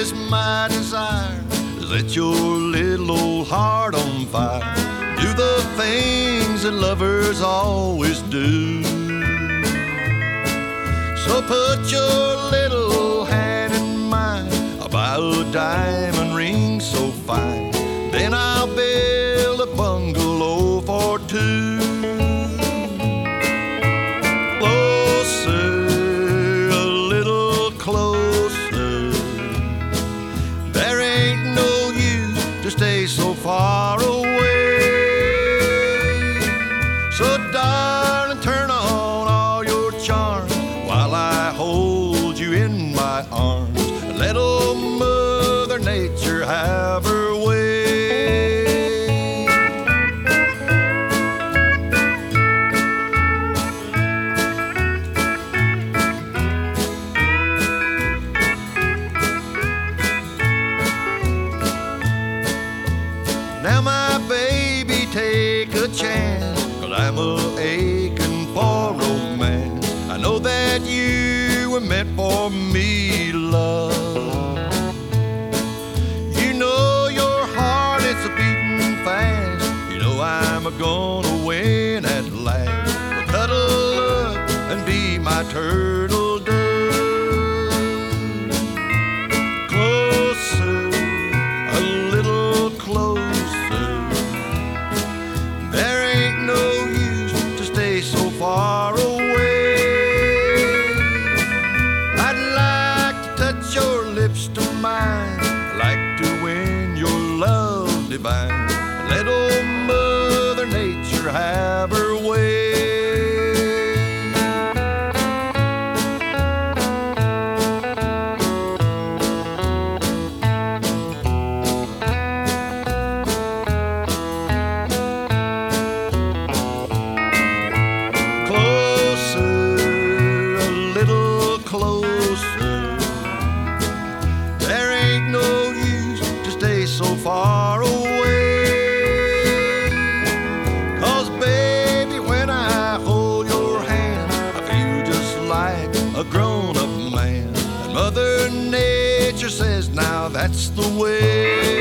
is my desire to set your little old heart on fire. Do the things that lovers always do. So put your little hand in mine. I'll buy a diamond ring so fine. Then I'll build a bungalow for two. Closer, a little closer. There ain't no use to stay so far away. So darling, turn on all your charms while I hold you in my arms. Let old Mother Nature have her way. Now my baby, take a chance, 'cause I'm a-aching for romance. I know that you were meant for me, love. You know your heart is a-beating fast. You know I'm gonna win at last. Well, cuddle up and be my turtle dove. Closer, a little closer. There ain't no use to stay so far away. I'd like to touch your lips to mine. I'd like to win your love divine. Let old Mother Nature have her way. Closer. There ain't no use to stay so far away. 'Cause baby, when I hold your hand, I feel just like a grown-up man. And Mother Nature says now that's the way.